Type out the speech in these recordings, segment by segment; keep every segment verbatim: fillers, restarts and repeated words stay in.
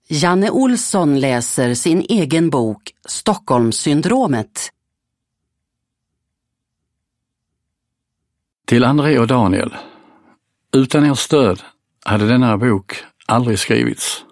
Janne Olsson läser sin egen bok Stockholmssyndromet. Till André och Daniel. Utan er stöd hade denna bok aldrig skrivits.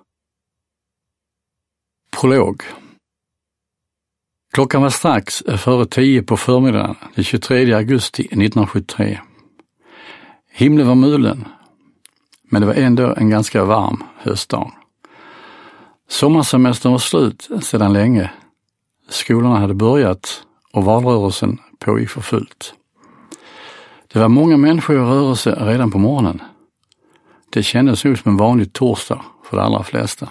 Prolog. Klockan var strax före tio på förmiddagen den tjugotredje augusti nittonhundrasjuttiotre. Himlen var mulen, men det var ändå en ganska varm höstdag. Sommarsemestern var slut sedan länge. Skolorna hade börjat och valrörelsen pågick för fullt. Det var många människor i rörelse redan på morgonen. Det kändes nog som en vanlig torsdag för de allra flesta.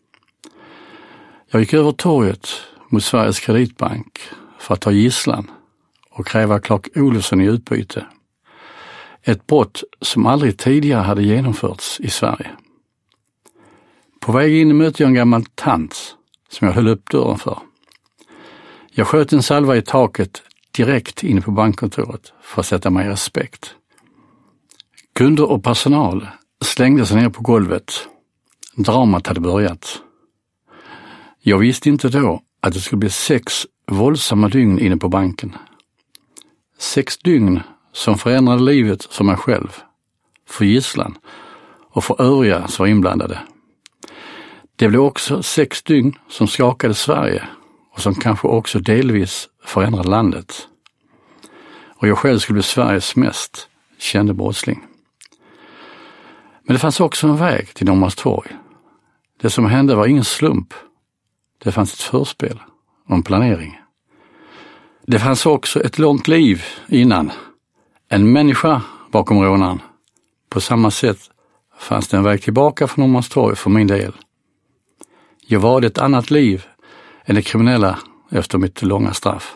Jag gick över torget mot Sveriges kreditbank för att ta gisslan och kräva Clark Olofsson i utbyte. Ett brott som aldrig tidigare hade genomförts i Sverige. På väg in mötte jag en gammal tant som jag höll upp dörren för. Jag sköt en salva i taket direkt in på bankkontoret för att sätta mig i respekt. Kunder och personal slängde sig ner på golvet. Dramat hade börjat. Jag visste inte då att det skulle bli sex våldsamma dygn inne på banken. Sex dygn som förändrade livet för mig själv, för gisslan och för övriga som var inblandade. Det blev också sex dygn som skakade Sverige och som kanske också delvis förändrade landet. Och jag själv skulle bli Sveriges mest kände brottsling. Men det fanns också en väg till Norrmalmstorg. Det som hände var ingen slump. Det fanns ett förspel och en planering. Det fanns också ett långt liv innan. En människa bakom rånaren. På samma sätt fanns det en väg tillbaka från Norrmalmstorg för min del. Jag var ett annat liv än det kriminella efter mitt långa straff.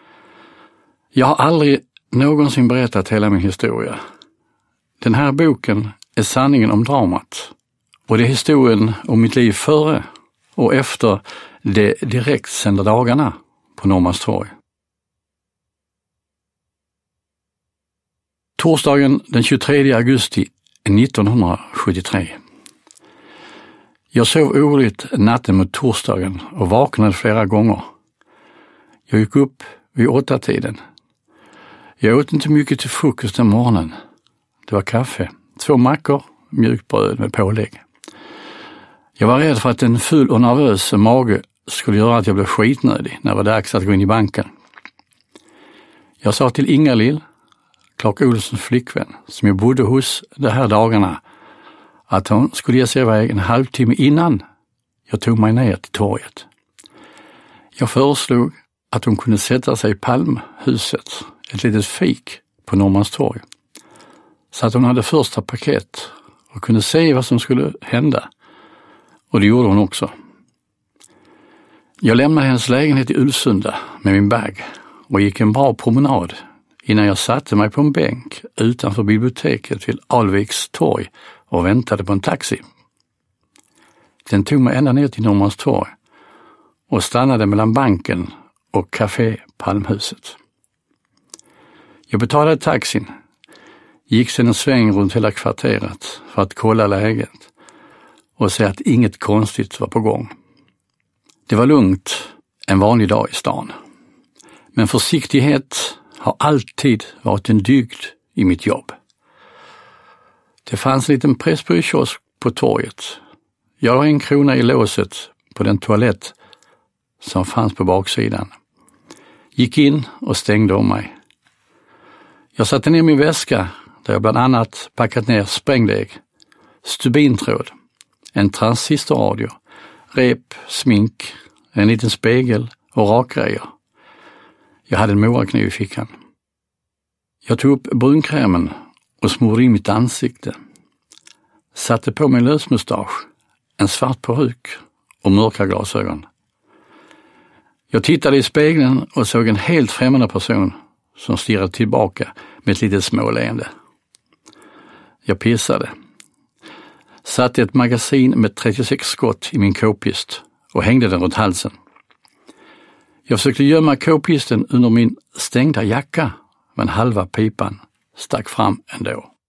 Jag har aldrig någonsin berättat hela min historia. Den här boken är sanningen om dramat. Och det är historien om mitt liv före och efter de direkt sända dagarna på Norrmalmstorg. Torsdagen den tjugotredje augusti nittonhundrasjuttiotre. Jag sov oroligt natten mot torsdagen och vaknade flera gånger. Jag gick upp vid åtta tiden. Jag åt inte mycket till frukost den morgonen. Det var kaffe, två mackor, mjukbröd med pålägg. Jag var rädd för att en full och nervös mage skulle göra att jag blev skitnödig när det var dags att gå in i banken. Jag sa till Inga-Lill, Clark Olssons flickvän, som jag bodde hos de här dagarna, att hon skulle ge sig iväg en halvtimme innan jag tog mig ner till torget. Jag föreslog att hon kunde sätta sig i Palmhuset, ett litet fik på Norrmalmstorg, så att hon hade första paket och kunde se vad som skulle hända. Och det gjorde hon också. Jag lämnade hennes lägenhet i Ulvsunda med min bag och gick en bra promenad innan jag satte mig på en bänk utanför biblioteket vid Alviks torg och väntade på en taxi. Den tog mig ända ner till Norrmalmstorg och stannade mellan banken och Café Palmhuset. Jag betalade taxin, gick sedan en sväng runt hela kvarteret för att kolla läget och se att inget konstigt var på gång. Det var lugnt, en vanlig dag i stan. Men försiktighet har alltid varit en dygd i mitt jobb. Det fanns en liten Pressbyrkiosk på torget. Jag la en krona i låset på den toalett som fanns på baksidan. Gick in och stängde om mig. Jag satte ner min väska där jag bland annat packat ner sprängdeg, stubintråd, en transistorradio, rep, smink, en liten spegel och rakgrejer. Jag hade en morakniv i fickan. Jag tog upp brunkrämen och smorde in mitt ansikte. Satte på mig lösmustasch, en svart peruk och mörka glasögon. Jag tittade i spegeln och såg en helt främmande person som stirrade tillbaka med ett litet småleende. Jag pissade. Satte ett magasin med trettiosex skott i min k-pist och hängde den runt halsen. Jag försökte gömma k-pisten under min stängda jacka, men halva pipan stack fram ändå.